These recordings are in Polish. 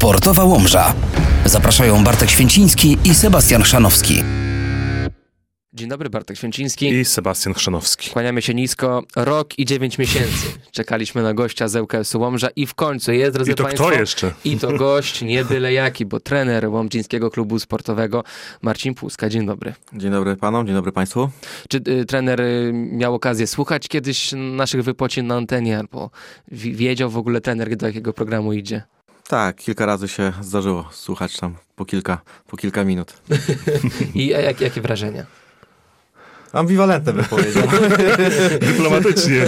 Sportowa Łomża. Zapraszają Bartek Święciński i Sebastian Chrzanowski. Dzień dobry, Bartek Święciński i Sebastian Chrzanowski. Kłaniamy się nisko. Rok i 9 miesięcy. Czekaliśmy na gościa z ŁKS-u Łomża i w końcu jest, drodzy Państwo. Kto jeszcze? I to gość nie byle jaki, bo trener Łomżyńskiego Klubu Sportowego Marcin Płuska. Dzień dobry. Dzień dobry panom, dzień dobry państwu. Czy trener miał okazję słuchać kiedyś naszych wypocin na antenie, albo wiedział w ogóle trener, do jakiego programu idzie? Tak, kilka razy się zdarzyło słuchać tam po kilka minut. I jakie wrażenia? Ambiwalentne bym powiedział. Dyplomatycznie.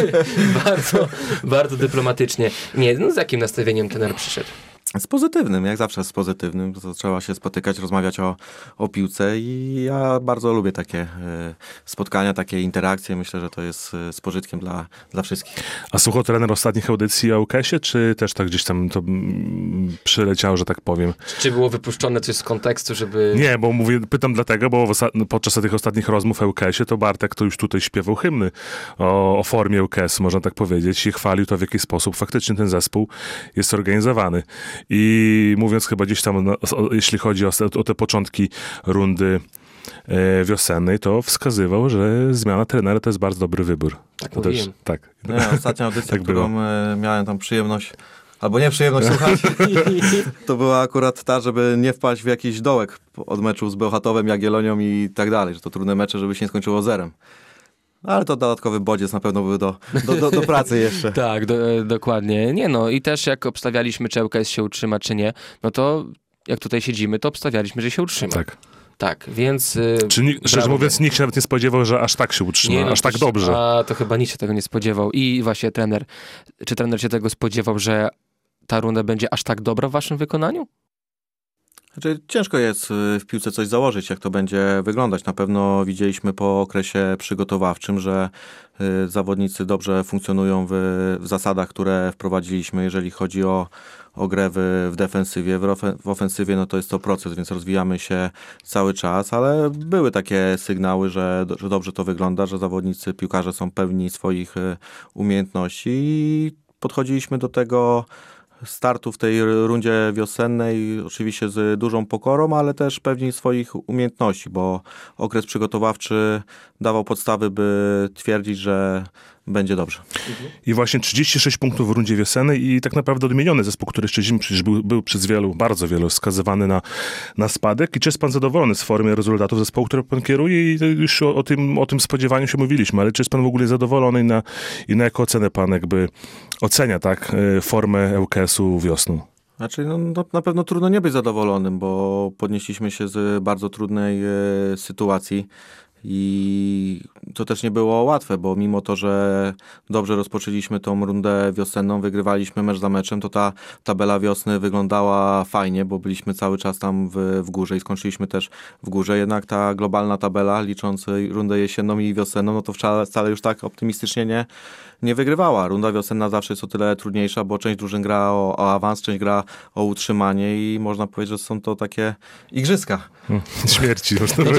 Bardzo dyplomatycznie. Nie, no z jakim nastawieniem trener przyszedł? Z pozytywnym, jak zawsze z pozytywnym. To trzeba się spotykać, rozmawiać o piłce i ja bardzo lubię takie spotkania, takie interakcje. Myślę, że to jest z pożytkiem dla wszystkich. A słuchał trener ostatnich audycji o ŁKS-ie, czy też tak gdzieś tam to przyleciało, że tak powiem? Czy było wypuszczone coś z kontekstu, żeby... Nie, bo pytam dlatego, bo podczas tych ostatnich rozmów o ŁKS-ie to Bartek to już tutaj śpiewał hymny o formie ŁKS-u, można tak powiedzieć, i chwalił to, w jaki sposób faktycznie ten zespół jest organizowany. I mówiąc chyba gdzieś tam, jeśli chodzi o te początki rundy wiosennej, to wskazywał, że zmiana trenera to jest bardzo dobry wybór. Tak mówiłem. Tak. No, ostatnia audycja, tak którą miałem tam przyjemność, albo nieprzyjemność słuchać, to była akurat ta, żeby nie wpaść w jakiś dołek od meczu z Bełchatowem, Jagiellonią i tak dalej, że to trudne mecze, żeby się nie skończyło 0. Ale to dodatkowy bodziec na pewno był do pracy jeszcze. Tak, dokładnie. Nie no i też jak obstawialiśmy, czy ŁKS się utrzyma, czy nie, no to jak tutaj siedzimy, to obstawialiśmy, że się utrzyma. Tak, więc... Szczerze mówiąc, nikt się nawet nie spodziewał, że aż tak się utrzyma, aż tak dobrze. A to chyba nikt się tego nie spodziewał. I właśnie czy trener się tego spodziewał, że ta runda będzie aż tak dobra w waszym wykonaniu? Znaczy, ciężko jest w piłce coś założyć, jak to będzie wyglądać. Na pewno widzieliśmy po okresie przygotowawczym, że zawodnicy dobrze funkcjonują w zasadach, które wprowadziliśmy, jeżeli chodzi o grę w defensywie. W ofensywie no to jest to proces, więc rozwijamy się cały czas, ale były takie sygnały, że dobrze to wygląda, że zawodnicy, piłkarze są pewni swoich umiejętności i podchodziliśmy do tego startu w tej rundzie wiosennej oczywiście z dużą pokorą, ale też pewni swoich umiejętności, bo okres przygotowawczy dawał podstawy, by twierdzić, że będzie dobrze. I właśnie 36 punktów w rundzie wiosennej i tak naprawdę odmieniony zespół, który jeszcze zimą przecież był przez bardzo wielu skazywany na spadek. I czy jest pan zadowolony z formy rezultatów zespołu, który pan kieruje? I już o tym spodziewaniu się mówiliśmy, ale czy jest pan w ogóle zadowolony i na jaką ocenę pan jakby ocenia formę ŁKS-u wiosną? Znaczy, no, na pewno trudno nie być zadowolonym, bo podnieśliśmy się z bardzo trudnej sytuacji. I to też nie było łatwe, bo mimo to, że dobrze rozpoczęliśmy tą rundę wiosenną, wygrywaliśmy mecz za meczem, to ta tabela wiosny wyglądała fajnie, bo byliśmy cały czas tam w górze i skończyliśmy też w górze. Jednak ta globalna tabela, licząc rundę jesienną i wiosenną, no to wcale już tak optymistycznie nie wygrywała. Runda wiosenna zawsze jest o tyle trudniejsza, bo część drużyn gra o awans, część gra o utrzymanie i można powiedzieć, że są to takie igrzyska. Śmierci.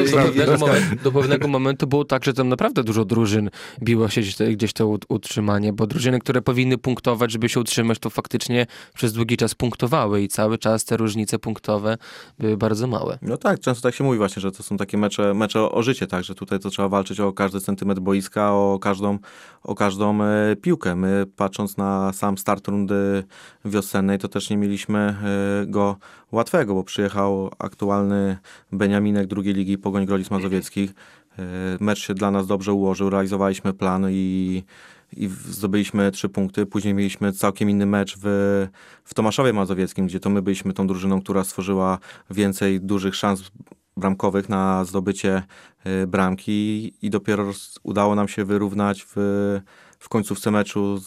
Do pewnego momentu było tak, że tam naprawdę dużo drużyn biło się gdzieś to utrzymanie, bo drużyny, które powinny punktować, żeby się utrzymać, to faktycznie przez długi czas punktowały i cały czas te różnice punktowe były bardzo małe. No tak, często tak się mówi właśnie, że to są takie mecze o życie, tak, że tutaj to trzeba walczyć o każdy centymetr boiska, o każdą piłkę. My patrząc na sam start rundy wiosennej, to też nie mieliśmy go łatwego, bo przyjechał aktualny Beniaminek drugiej ligi Pogoń Grodzic Mazowieckich. Mecz się dla nas dobrze ułożył, realizowaliśmy plan i zdobyliśmy 3 punkty. Później mieliśmy całkiem inny mecz w Tomaszowie Mazowieckim, gdzie to my byliśmy tą drużyną, która stworzyła więcej dużych szans bramkowych na zdobycie bramki i dopiero udało nam się wyrównać w końcówce meczu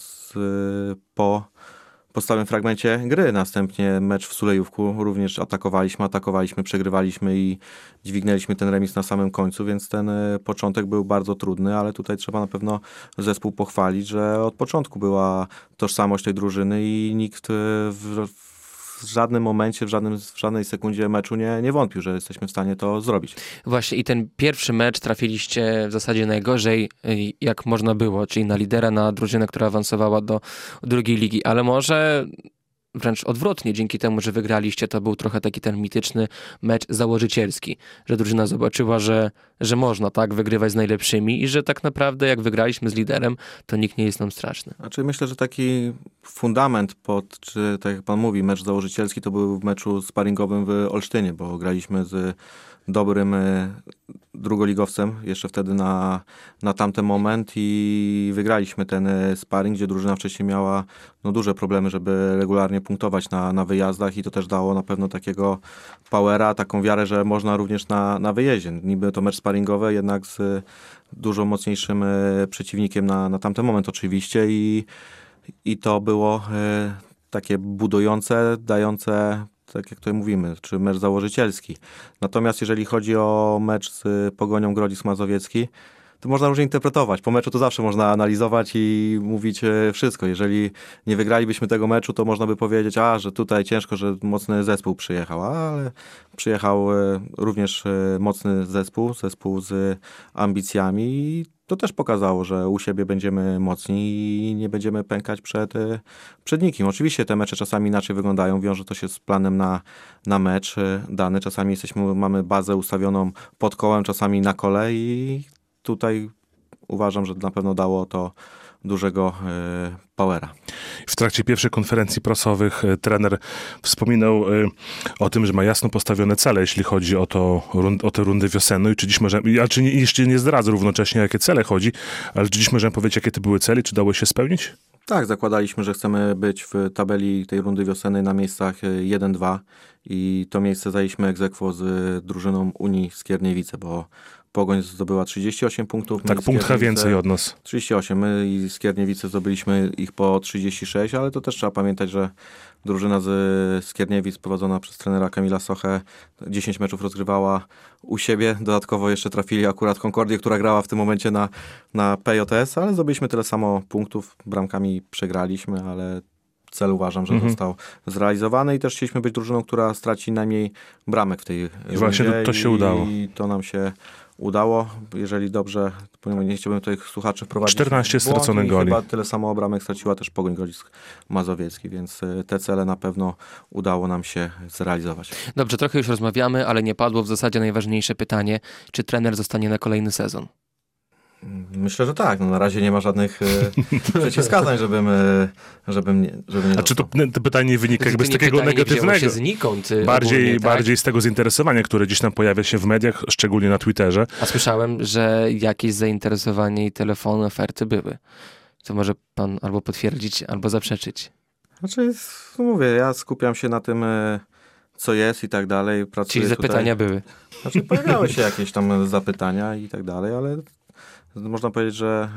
po stałym fragmencie gry. Następnie mecz w Sulejówku również atakowaliśmy, przegrywaliśmy i dźwignęliśmy ten remis na samym końcu, więc ten początek był bardzo trudny, ale tutaj trzeba na pewno zespół pochwalić, że od początku była tożsamość tej drużyny i nikt w żadnym momencie, w żadnej sekundzie meczu nie wątpił, że jesteśmy w stanie to zrobić. Właśnie i ten pierwszy mecz trafiliście w zasadzie najgorzej, jak można było, czyli na lidera, na drużynę, która awansowała do drugiej ligi, ale może wręcz odwrotnie, dzięki temu, że wygraliście, to był trochę taki ten mityczny mecz założycielski, że drużyna zobaczyła, że można tak wygrywać z najlepszymi i że tak naprawdę jak wygraliśmy z liderem, to nikt nie jest nam straszny. Znaczy myślę, że taki fundament czy tak jak pan mówi, mecz założycielski to był w meczu sparingowym w Olsztynie, bo graliśmy z dobrym drugoligowcem jeszcze wtedy na tamten moment i wygraliśmy ten sparring, gdzie drużyna wcześniej miała duże problemy, żeby regularnie punktować na wyjazdach i to też dało na pewno takiego powera, taką wiarę, że można również na wyjeździe. Niby to mecz sparingowy, jednak z dużo mocniejszym przeciwnikiem na tamten moment oczywiście i to było takie budujące, dające, tak jak tutaj mówimy, czy mecz założycielski. Natomiast jeżeli chodzi o mecz z Pogonią Grodzisk Mazowiecki, to można różnie interpretować. Po meczu to zawsze można analizować i mówić wszystko. Jeżeli nie wygralibyśmy tego meczu, to można by powiedzieć, że tutaj ciężko, że mocny zespół przyjechał, ale przyjechał również mocny zespół z ambicjami i to też pokazało, że u siebie będziemy mocni i nie będziemy pękać przed nikim. Oczywiście te mecze czasami inaczej wyglądają, wiąże to się z planem na mecz dany. Czasami mamy bazę ustawioną pod kołem, czasami na kole i tutaj uważam, że na pewno dało to dużego powera. W trakcie pierwszych konferencji prasowych trener wspominał o tym, że ma jasno postawione cele, jeśli chodzi o tę rundę wiosenną. I czy dziś możemy, jeszcze nie zdradzę równocześnie, jakie cele chodzi, ale czy dziś możemy powiedzieć, jakie to były cele, czy dało się spełnić? Tak, zakładaliśmy, że chcemy być w tabeli tej rundy wiosennej na miejscach 1-2 i to miejsce zajęliśmy ex aequo z drużyną Unii Skierniewice, bo Pogoń zdobyła 38 punktów. Tak, punkt więcej od nas. 38, my i Skierniewice zdobyliśmy ich po 36, ale to też trzeba pamiętać, że drużyna z Skierniewic prowadzona przez trenera Kamila Sochę 10 meczów rozgrywała u siebie. Dodatkowo jeszcze trafili akurat Concordię, która grała w tym momencie na PJS, ale zdobyliśmy tyle samo punktów. Bramkami przegraliśmy, ale cel uważam, że został zrealizowany i też chcieliśmy być drużyną, która straci najmniej bramek w tej rundzie. I właśnie to się udało. I to nam się udało. Jeżeli dobrze, nie chciałbym tutaj słuchaczy wprowadzić 14 straconych goli. Chyba tyle samo bramek straciła też Pogoń Grodzisk Mazowiecki, więc te cele na pewno udało nam się zrealizować. Dobrze, trochę już rozmawiamy, ale nie padło w zasadzie najważniejsze pytanie, czy trener zostanie na kolejny sezon? Myślę, że tak. Na razie nie ma żadnych przeciwwskazań, żebym nie A czy to pytanie wynika jakby z takiego pytanie negatywnego? Się znikąd Bardziej z tego zainteresowania, które gdzieś tam pojawia się w mediach, szczególnie na Twitterze. A słyszałem, że jakieś zainteresowanie i telefony, oferty były. To może pan albo potwierdzić, albo zaprzeczyć. Znaczy, mówię, ja skupiam się na tym, co jest i tak dalej. Czyli zapytania były. Znaczy, pojawiały się jakieś tam zapytania i tak dalej, ale można powiedzieć, że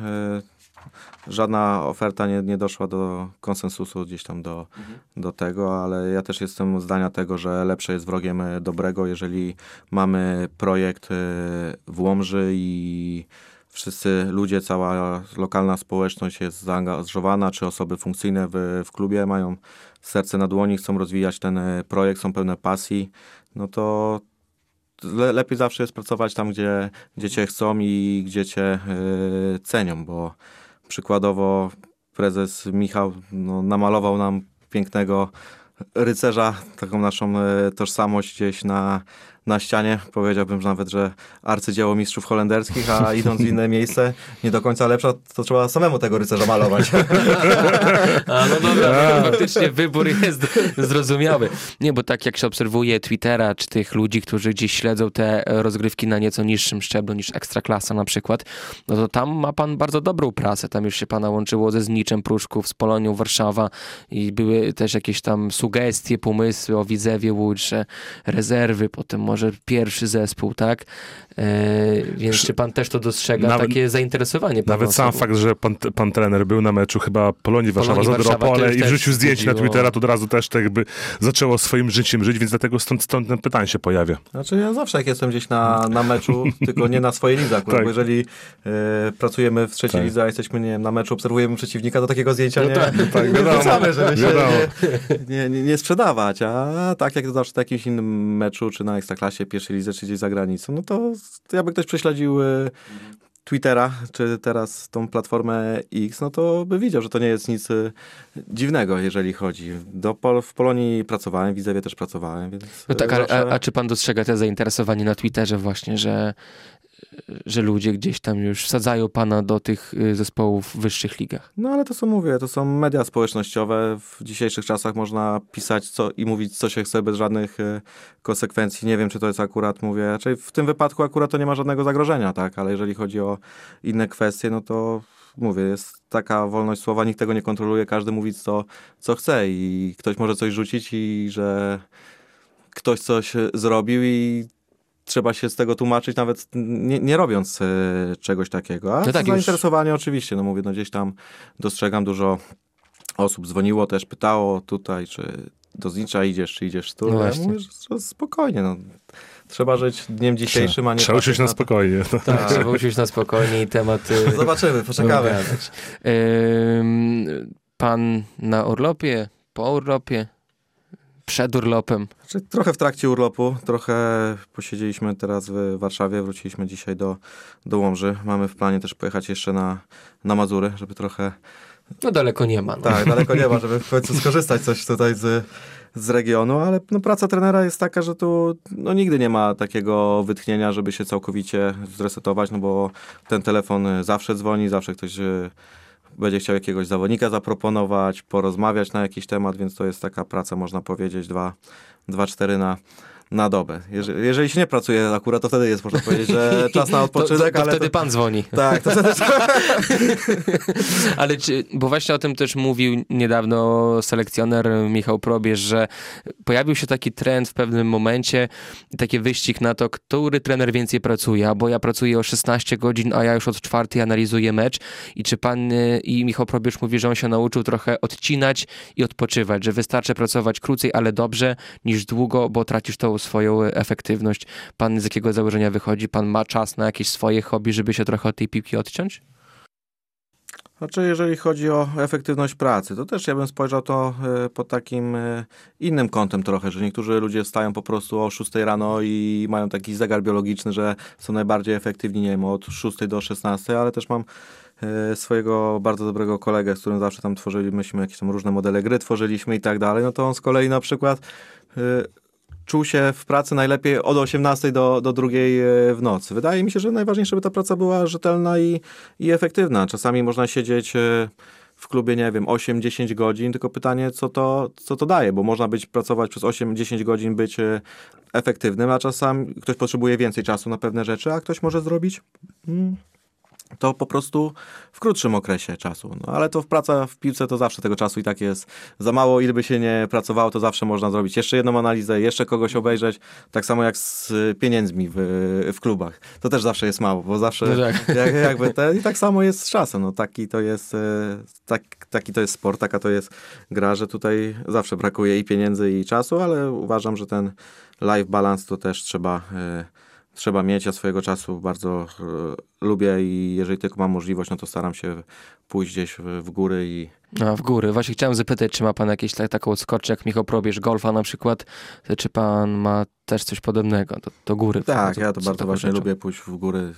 żadna oferta nie doszła do konsensusu gdzieś tam do tego, ale ja też jestem zdania tego, że lepsze jest wrogiem dobrego. Jeżeli mamy projekt w Łomży i wszyscy ludzie, cała lokalna społeczność jest zaangażowana, czy osoby funkcyjne w klubie mają serce na dłoni, chcą rozwijać ten projekt, są pełne pasji, no to lepiej zawsze jest pracować tam, gdzie cię chcą i gdzie cię cenią, bo przykładowo prezes Michał namalował nam pięknego rycerza, taką naszą tożsamość gdzieś na ścianie. Powiedziałbym że nawet, że arcydzieło mistrzów holenderskich, a idąc w inne miejsce, nie do końca lepsza, to trzeba samemu tego rycerza malować. No dobra, faktycznie wybór jest zrozumiały. Nie, bo tak jak się obserwuje Twittera, czy tych ludzi, którzy gdzieś śledzą te rozgrywki na nieco niższym szczeblu niż Ekstraklasa na przykład, no to tam ma pan bardzo dobrą prasę. Tam już się pana łączyło ze Zniczem Pruszków, z Polonią Warszawa i były też jakieś tam sugestie, pomysły o Widzewie Łódź, że rezerwy, potem może pierwszy zespół, tak? Więc czy pan też to dostrzega, takie zainteresowanie? Nawet sam fakt, że pan trener był na meczu chyba Polonii Warszawa, zabrał pole i wrzucił zdjęcie na Twittera, to od razu też tak jakby zaczęło swoim życiem żyć, więc dlatego stąd ten pytanie się pojawia. Znaczy ja zawsze jak jestem gdzieś na meczu, tylko nie na swojej lidze akurat, tak. Bo jeżeli pracujemy w trzeciej lidze, a jesteśmy nie wiem, na meczu, obserwujemy przeciwnika, to takiego zdjęcia nie wrzucamy, żeby się nie sprzedawać, a tak jak to zawsze na jakimś innym meczu, czy na Ekstraklasie, pierwszej lidze, czy gdzieś za granicą, no to jakby ktoś prześledził Twittera, czy teraz tą platformę X, no to by widział, że to nie jest nic dziwnego, jeżeli chodzi. W Polonii pracowałem, w Widzewie też pracowałem, więc... No tak, zawsze... a czy pan dostrzega te zainteresowanie na Twitterze właśnie, że ludzie gdzieś tam już wsadzają pana do tych zespołów w wyższych ligach? No ale to co mówię, to są media społecznościowe. W dzisiejszych czasach można pisać i mówić, co się chce bez żadnych konsekwencji. Nie wiem, czy to jest akurat, mówię, raczej w tym wypadku akurat to nie ma żadnego zagrożenia, tak, ale jeżeli chodzi o inne kwestie, no to mówię, jest taka wolność słowa, nikt tego nie kontroluje, każdy mówi co chce i ktoś może coś rzucić i że ktoś coś zrobił i trzeba się z tego tłumaczyć, nawet nie robiąc czegoś takiego. A no tak, zainteresowanie oczywiście, no mówię, no gdzieś tam dostrzegam, dużo osób dzwoniło, też pytało tutaj, czy do Znicza idziesz, czy idziesz tu. No ja mówię, że spokojnie, no. Trzeba żyć dniem dzisiejszym, a nie... Trzeba uczyć na spokojnie. No. Tak, trzeba usiąść na spokojnie i temat... Zobaczymy, poczekamy. Pan na urlopie, po urlopie, przed urlopem? Znaczy, trochę w trakcie urlopu, trochę posiedzieliśmy teraz w Warszawie, wróciliśmy dzisiaj do Łomży. Mamy w planie też pojechać jeszcze na Mazury, żeby trochę... No daleko nie ma. No. Tak, daleko nie ma, żeby w końcu skorzystać coś tutaj z regionu, ale no, praca trenera jest taka, że tu no, nigdy nie ma takiego wytchnienia, żeby się całkowicie zresetować, no bo ten telefon zawsze dzwoni, zawsze ktoś będzie chciał jakiegoś zawodnika zaproponować, porozmawiać na jakiś temat, więc to jest taka praca, można powiedzieć, 2-4 na dobę. Jeżeli się nie pracuje akurat, to wtedy jest, można powiedzieć, że czas na odpoczynek. To wtedy pan dzwoni. Tak, to wtedy... Ale bo właśnie o tym też mówił niedawno selekcjoner Michał Probierz, że pojawił się taki trend w pewnym momencie, taki wyścig na to, który trener więcej pracuje, bo ja pracuję o 16 godzin, a ja już od 4 analizuję mecz i czy pan i Michał Probierz mówi, że on się nauczył trochę odcinać i odpoczywać, że wystarczy pracować krócej, ale dobrze, niż długo, bo tracisz tą swoją efektywność. Pan z jakiego założenia wychodzi? Pan ma czas na jakieś swoje hobby, żeby się trochę od tej piłki odciąć? Znaczy, jeżeli chodzi o efektywność pracy, to też ja bym spojrzał to pod takim innym kątem trochę, że niektórzy ludzie wstają po prostu o 6 rano i mają taki zegar biologiczny, że są najbardziej efektywni, nie wiem, od 6 do 16, ale też mam swojego bardzo dobrego kolegę, z którym zawsze tam tworzyliśmy jakieś tam różne modele gry, tworzyliśmy i tak dalej, no to on z kolei na przykład czuł się w pracy najlepiej od 18 do 2 w nocy. Wydaje mi się, że najważniejsze, żeby ta praca była rzetelna i efektywna. Czasami można siedzieć w klubie, nie wiem, 8-10 godzin, tylko pytanie, co to daje, bo można pracować przez 8-10 godzin, być efektywnym, a czasami ktoś potrzebuje więcej czasu na pewne rzeczy, a ktoś może zrobić to po prostu w krótszym okresie czasu. No, ale to praca w piłce to zawsze tego czasu i tak jest za mało. Ile by się nie pracowało, to zawsze można zrobić jeszcze jedną analizę, jeszcze kogoś obejrzeć. Tak samo jak z pieniędzmi w klubach. To też zawsze jest mało, bo zawsze no tak. i tak samo jest z czasem. No, taki to jest sport, taka to jest gra, że tutaj zawsze brakuje i pieniędzy, i czasu, ale uważam, że ten life balance to też trzeba mieć. Ja swojego czasu bardzo lubię i jeżeli tylko mam możliwość, no to staram się pójść gdzieś w góry i... A, w góry. Właśnie chciałem zapytać, czy ma pan jakieś taką odskocznię, jak Michał Probierz, golfa na przykład, czy pan ma też coś podobnego do góry? Tak, ja to bardzo właśnie lubię pójść w góry,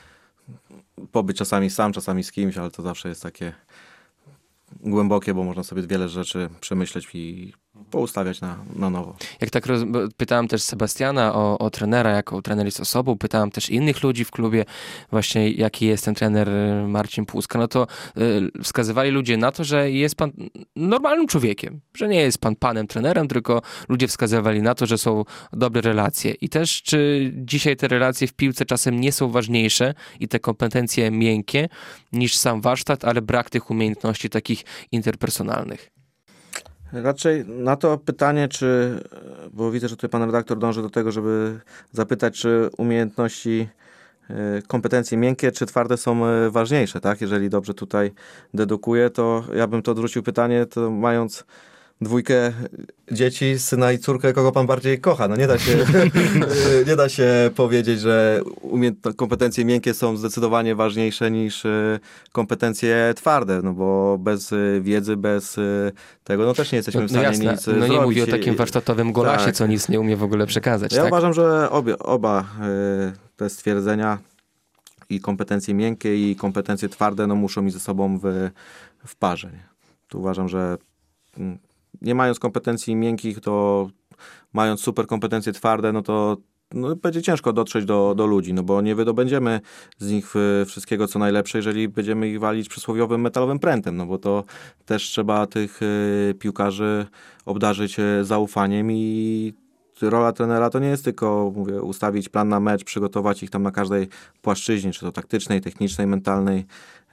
pobyć czasami sam, czasami z kimś, ale to zawsze jest takie głębokie, bo można sobie wiele rzeczy przemyśleć i poustawiać na nowo. Jak tak pytałem też Sebastiana o trenera, jaką trener jest osobą, pytałem też innych ludzi w klubie właśnie, jaki jest ten trener Marcin Płuska, no to wskazywali ludzie na to, że jest pan normalnym człowiekiem, że nie jest pan panem trenerem, tylko ludzie wskazywali na to, że są dobre relacje. I też, czy dzisiaj te relacje w piłce czasem nie są ważniejsze i te kompetencje miękkie niż sam warsztat, ale brak tych umiejętności takich interpersonalnych? Raczej na to pytanie, bo widzę, że tutaj pan redaktor dąży do tego, żeby zapytać, czy umiejętności, kompetencje miękkie czy twarde są ważniejsze, tak? Jeżeli dobrze tutaj dedukuję, to ja bym to odwrócił pytanie, to mając 2 dzieci, syna i córkę, kogo pan bardziej kocha. No nie da się powiedzieć, że kompetencje miękkie są zdecydowanie ważniejsze niż kompetencje twarde, no bo bez wiedzy, bez tego, no też nie jesteśmy w stanie nic zrobić. No nie mówię o takim warsztatowym golasie, tak, co nic nie umie w ogóle przekazać. Ja tak? uważam, że oba te stwierdzenia i kompetencje miękkie, i kompetencje twarde, no muszą iść ze sobą w parze. Nie? Tu uważam, że nie mając kompetencji miękkich, to mając super kompetencje twarde, no to będzie ciężko dotrzeć do ludzi, no bo nie wydobędziemy z nich wszystkiego, co najlepsze, jeżeli będziemy ich walić przysłowiowym metalowym prętem, no bo to też trzeba tych piłkarzy obdarzyć zaufaniem i rola trenera to nie jest tylko, mówię, ustawić plan na mecz, przygotować ich tam na każdej płaszczyźnie, czy to taktycznej, technicznej, mentalnej,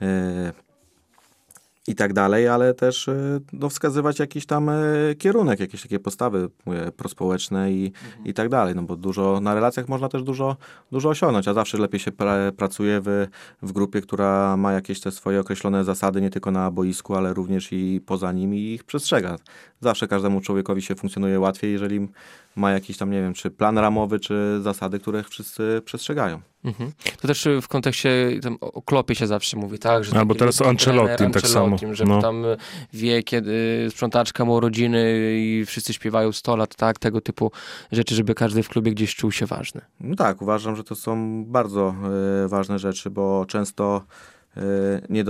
i tak dalej, ale też wskazywać jakiś tam kierunek, jakieś takie postawy, mówię, prospołeczne i tak dalej, no bo na relacjach można też dużo osiągnąć, a zawsze lepiej się pracuje w grupie, która ma jakieś te swoje określone zasady, nie tylko na boisku, ale również i poza nim i ich przestrzega. Zawsze każdemu człowiekowi się funkcjonuje łatwiej, jeżeli ma jakiś tam, nie wiem, czy plan ramowy, czy zasady, których wszyscy przestrzegają. Mhm. To też w kontekście o Kloppie się zawsze mówi, tak? Że bo teraz o Ancelottim tak samo. Że tam wie, kiedy sprzątaczka ma urodziny i wszyscy śpiewają 100 lat, tak? Tego typu rzeczy, żeby każdy w klubie gdzieś czuł się ważny. No tak, uważam, że to są bardzo ważne rzeczy, bo często nie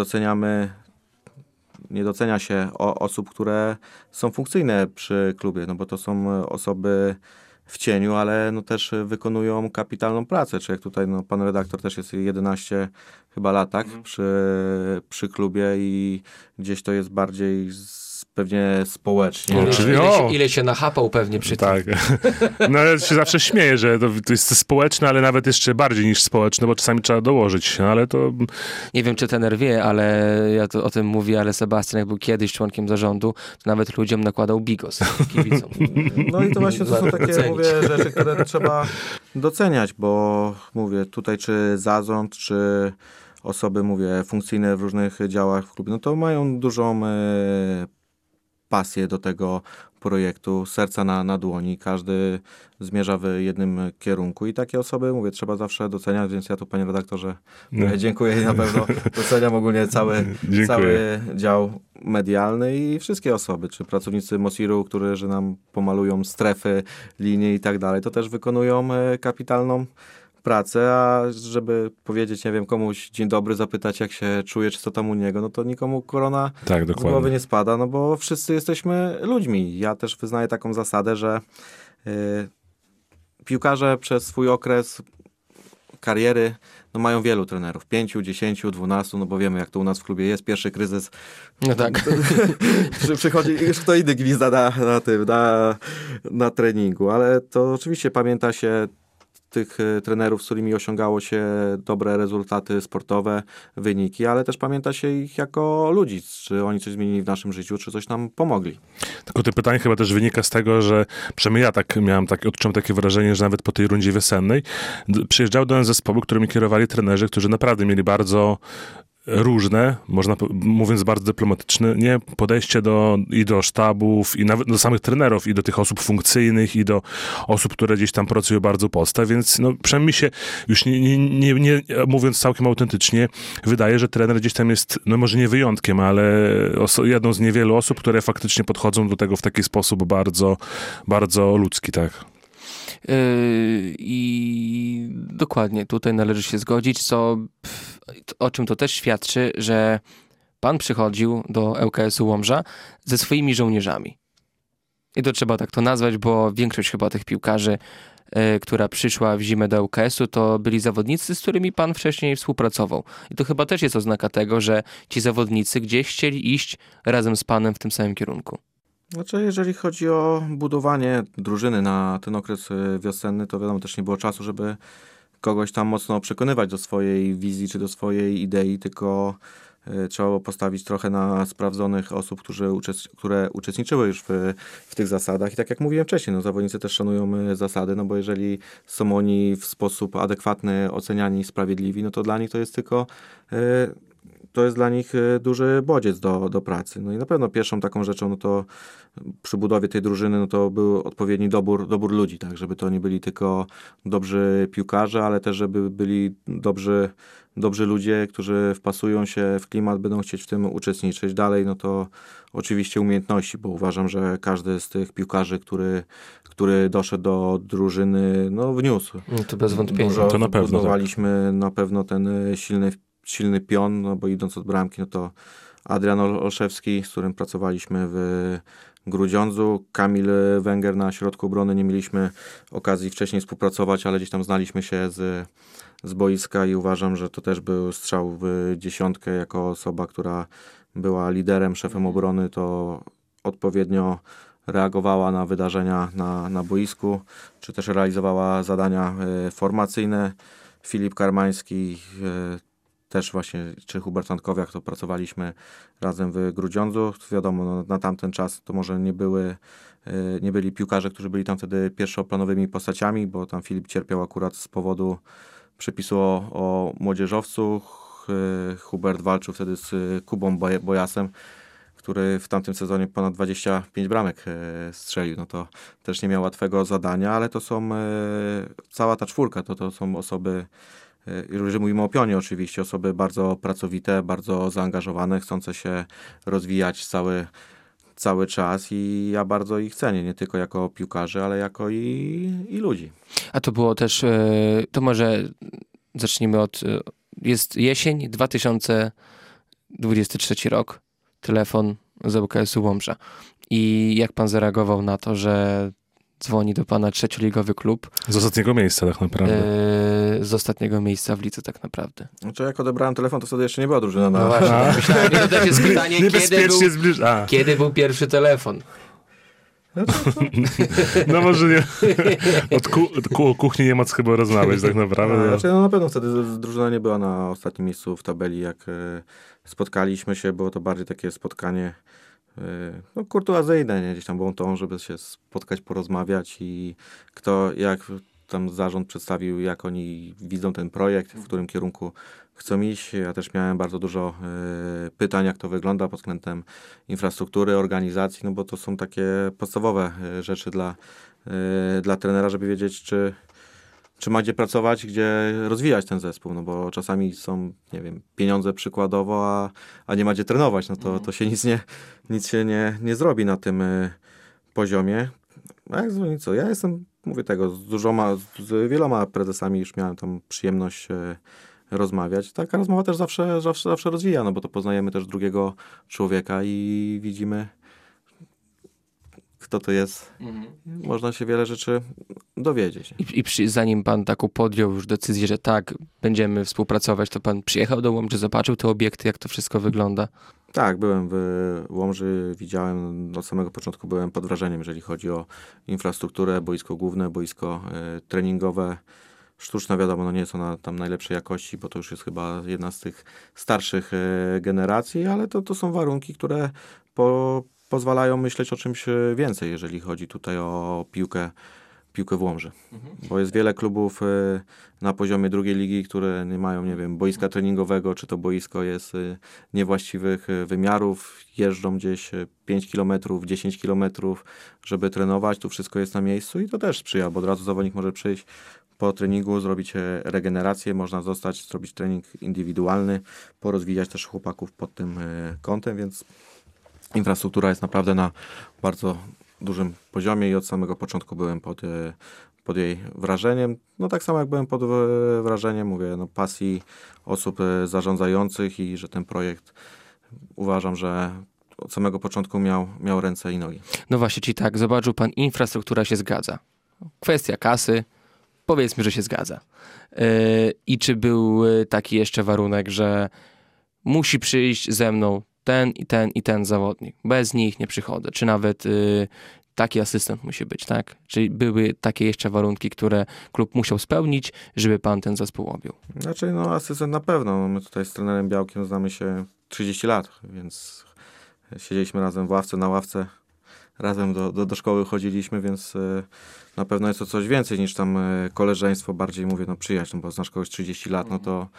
docenia się osób, które są funkcyjne przy klubie, no bo to są osoby w cieniu, ale no też wykonują kapitalną pracę, czy jak tutaj pan redaktor też jest 11 chyba lat, tak, przy klubie i gdzieś to jest bardziej pewnie społecznie. Ile się nachapał pewnie przy tym. Tak. No ja się zawsze śmieję, że to jest społeczne, ale nawet jeszcze bardziej niż społeczne, bo czasami trzeba dołożyć, ale to... Nie wiem, czy trener wie, ale ja to o tym mówię, ale Sebastian, jak był kiedyś członkiem zarządu, to nawet ludziom nakładał bigos, kibicom. No i to właśnie to są takie, mówię, rzeczy, które trzeba doceniać, bo mówię, tutaj czy zarząd, czy osoby, mówię, funkcyjne w różnych działach w klubie, no to mają dużą pasję do tego projektu, serca na dłoni, każdy zmierza w jednym kierunku i takie osoby, mówię, trzeba zawsze doceniać, więc ja tu, panie redaktorze, dziękuję i na pewno doceniam ogólnie cały dział medialny i wszystkie osoby, czy pracownicy Mosiru, którzy nam pomalują strefy, linie i tak dalej, to też wykonują kapitalną pracę, a żeby powiedzieć, nie wiem, komuś dzień dobry, zapytać jak się czuje, czy co tam u niego, no to nikomu korona z głowy nie spada, no bo wszyscy jesteśmy ludźmi. Ja też wyznaję taką zasadę, że piłkarze przez swój okres kariery mają wielu trenerów. 5, 10, 12, no bo wiemy, jak to u nas w klubie jest. Pierwszy kryzys. No tak. Przychodzi już kto inny gwizda na treningu, ale to oczywiście pamięta się tych trenerów, z którymi osiągało się dobre rezultaty sportowe, wyniki, ale też pamięta się ich jako ludzi, czy oni coś zmienili w naszym życiu, czy coś nam pomogli. Tylko to pytanie chyba też wynika z tego, że przynajmniej ja odczułem takie wrażenie, że nawet po tej rundzie wiosennej przyjeżdżały do nas zespoły, którymi kierowali trenerzy, którzy naprawdę mieli bardzo różne, mówiąc bardzo dyplomatycznie, nie podejście i do sztabów, i nawet do samych trenerów, i do tych osób funkcyjnych, i do osób, które gdzieś tam pracują bardzo u podstaw, więc przynajmniej mi się, już nie mówiąc całkiem autentycznie, wydaje, że trener gdzieś tam jest, może nie wyjątkiem, ale jedną z niewielu osób, które faktycznie podchodzą do tego w taki sposób bardzo, bardzo ludzki, tak. I dokładnie, tutaj należy się zgodzić, o czym to też świadczy, że pan przychodził do ŁKS-u Łomża ze swoimi żołnierzami. I to trzeba tak to nazwać, bo większość chyba tych piłkarzy, która przyszła w zimę do ŁKS-u, to byli zawodnicy, z którymi pan wcześniej współpracował. I to chyba też jest oznaka tego, że ci zawodnicy gdzieś chcieli iść razem z panem w tym samym kierunku. Znaczy, jeżeli chodzi o budowanie drużyny na ten okres wiosenny, to wiadomo, też nie było czasu, żeby kogoś tam mocno przekonywać do swojej wizji czy do swojej idei, tylko trzeba było postawić trochę na sprawdzonych osób, które uczestniczyły już w tych zasadach. I tak jak mówiłem wcześniej, zawodnicy też szanują zasady, bo jeżeli są oni w sposób adekwatny oceniani, sprawiedliwi, no to dla nich to jest tylko to jest dla nich duży bodziec do pracy. No i na pewno pierwszą taką rzeczą, no to przy budowie tej drużyny, no to był odpowiedni dobór ludzi, tak, żeby to nie byli tylko dobrzy piłkarze, ale też żeby byli dobrzy ludzie, którzy wpasują się w klimat, będą chcieć w tym uczestniczyć. Dalej, no to oczywiście umiejętności, bo uważam, że każdy z tych piłkarzy, który doszedł do drużyny, no wniósł. To bez wątpienia. To na pewno, Budowaliśmy na pewno ten silny pion, no bo idąc od bramki, no to Adrian Olszewski, z którym pracowaliśmy w Grudziądzu, Kamil Węgier na środku obrony. Nie mieliśmy okazji wcześniej współpracować, ale gdzieś tam znaliśmy się z boiska i uważam, że to też był strzał w dziesiątkę jako osoba, która była liderem, szefem obrony, to odpowiednio reagowała na wydarzenia na boisku, czy też realizowała zadania formacyjne. Filip Karmański, też właśnie, czy Hubert Antkowiak, to pracowaliśmy razem w Grudziądzu. Wiadomo, no, na tamten czas to może nie byli piłkarze, którzy byli tam wtedy pierwszoplanowymi postaciami, bo tam Filip cierpiał akurat z powodu przepisu o młodzieżowcu. Hubert walczył wtedy z Kubą Bojasem, który w tamtym sezonie ponad 25 bramek strzelił. No to też nie miał łatwego zadania, ale to są cała ta czwórka, to są osoby, jeżeli mówimy o pionie oczywiście, osoby bardzo pracowite, bardzo zaangażowane, chcące się rozwijać cały czas i ja bardzo ich cenię, nie tylko jako piłkarzy, ale jako i ludzi. A to było też, to może zacznijmy od, jest jesień, 2023 rok, telefon z ŁKS-u Łomża. I jak pan zareagował na to, że dzwoni do pana trzecioligowy klub? Z ostatniego miejsca tak naprawdę. Z ostatniego miejsca w lidze tak naprawdę. Znaczy jak odebrałem telefon, to wtedy jeszcze nie była drużyna na... No właśnie, myślałem, że to też jest pytanie, kiedy był pierwszy telefon? No może nie. Od kuchni nie ma co chyba rozmawiać tak naprawdę. Znaczy, no na pewno wtedy drużyna nie była na ostatnim miejscu w tabeli, jak spotkaliśmy się, było to bardziej takie spotkanie no kurtuazyjne, nie? Gdzieś tam było to, żeby się spotkać, porozmawiać i jak tam zarząd przedstawił, jak oni widzą ten projekt, w którym kierunku chcą iść. Ja też miałem bardzo dużo pytań, jak to wygląda pod względem infrastruktury, organizacji, no bo to są takie podstawowe rzeczy dla trenera, żeby wiedzieć, czy ma gdzie pracować, gdzie rozwijać ten zespół, no bo czasami są, nie wiem, pieniądze przykładowo, a nie ma gdzie trenować, no to się nic się nie zrobi na tym poziomie. A jak dzwoni, co? Ja mówię tego, z wieloma prezesami już miałem tam przyjemność rozmawiać. Taka rozmowa też zawsze rozwija, no bo to poznajemy też drugiego człowieka i widzimy, kto to jest. Można się wiele rzeczy dowiedzieć. Zanim pan taką podjął już decyzję, że tak, będziemy współpracować, to pan przyjechał do Łomży, zobaczył te obiekty, jak to wszystko wygląda? Tak, byłem w Łomży, widziałem, od samego początku byłem pod wrażeniem, jeżeli chodzi o infrastrukturę, boisko główne, boisko treningowe. Sztuczne, wiadomo, no nie jest ona tam najlepszej jakości, bo to już jest chyba jedna z tych starszych generacji, ale to są warunki, które pozwalają myśleć o czymś więcej, jeżeli chodzi tutaj o piłkę w Łomży. Bo jest wiele klubów na poziomie drugiej ligi, które nie mają, nie wiem, boiska treningowego, czy to boisko jest niewłaściwych wymiarów, jeżdżą gdzieś 5 km, 10 km, żeby trenować, tu wszystko jest na miejscu i to też sprzyja, bo od razu zawodnik może przyjść po treningu, zrobić regenerację, można zrobić trening indywidualny, porozwijać też chłopaków pod tym kątem, więc infrastruktura jest naprawdę na bardzo dużym poziomie i od samego początku byłem pod jej wrażeniem. No tak samo jak byłem pod wrażeniem, mówię, no pasji osób zarządzających i że ten projekt uważam, że od samego początku miał ręce i nogi. No właśnie, czyli tak, zobaczył pan, infrastruktura się zgadza. Kwestia kasy, powiedzmy, że się zgadza. I czy był taki jeszcze warunek, że musi przyjść ze mną ten zawodnik. Bez nich nie przychodzę. Czy nawet taki asystent musi być, tak? Czyli były takie jeszcze warunki, które klub musiał spełnić, żeby pan ten zespół objął? Znaczy, no asystent na pewno. My tutaj z trenerem Białkiem znamy się 30 lat, więc siedzieliśmy razem na ławce. Razem do szkoły chodziliśmy, więc na pewno jest to coś więcej niż tam koleżeństwo. Bardziej mówię, no przyjaźń, no bo znasz kogoś 30 lat, no to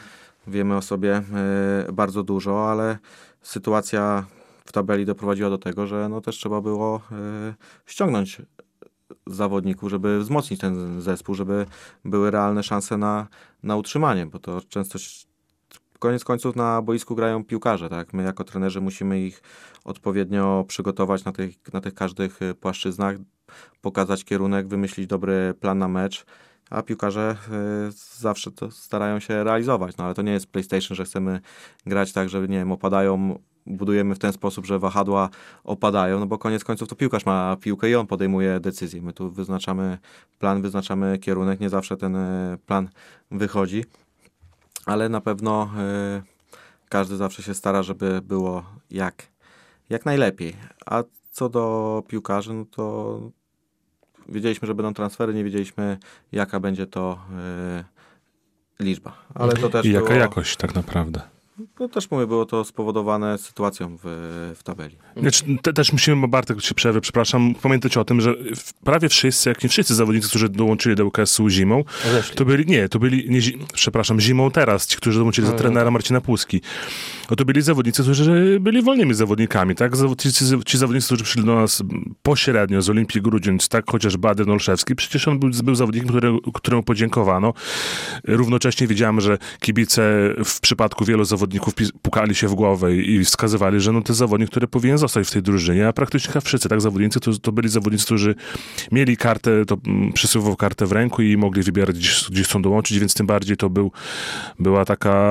wiemy o sobie bardzo dużo, ale sytuacja w tabeli doprowadziła do tego, że no też trzeba było ściągnąć zawodników, żeby wzmocnić ten zespół, żeby były realne szanse na utrzymanie, bo to często koniec końców na boisku grają piłkarze, tak? My jako trenerzy musimy ich odpowiednio przygotować na tych każdych płaszczyznach, pokazać kierunek, wymyślić dobry plan na mecz, a piłkarze zawsze to starają się realizować, no ale to nie jest PlayStation, że chcemy grać tak, że nie wiem, opadają, budujemy w ten sposób, że wahadła opadają, no bo koniec końców to piłkarz ma piłkę i on podejmuje decyzje. My tu wyznaczamy plan, wyznaczamy kierunek, nie zawsze ten plan wychodzi, ale na pewno każdy zawsze się stara, żeby było jak najlepiej. A co do piłkarzy, no to wiedzieliśmy, że będą transfery, nie wiedzieliśmy, jaka będzie to liczba. Ale to też I jaka było, jakość tak naprawdę. to też mówię, było to spowodowane sytuacją w tabeli. Znaczy, też musimy, bo Bartek się przerwy, przepraszam, pamiętać o tym, że prawie wszyscy, jak nie wszyscy zawodnicy, którzy dołączyli do UKS-u zimą, to byli zimą teraz, ci, którzy dołączyli za trenera Marcina Płuski. To byli zawodnicy, którzy byli wolnymi zawodnikami, tak? Ci zawodnicy, którzy przyszli do nas pośrednio z Olimpii Grudziądz, tak? Chociażby Adrian Olszewski, przecież on był zawodnikiem, któremu podziękowano. Równocześnie wiedziałem, że kibice w przypadku wielu zawodników pukali się w głowę i wskazywali, że no to jest zawodnik, który powinien zostać w tej drużynie, a praktycznie wszyscy, tak? Zawodnicy to byli zawodnicy, którzy mieli kartę, to przesuwał kartę w ręku i mogli wybierać, gdzie chcą dołączyć, więc tym bardziej to była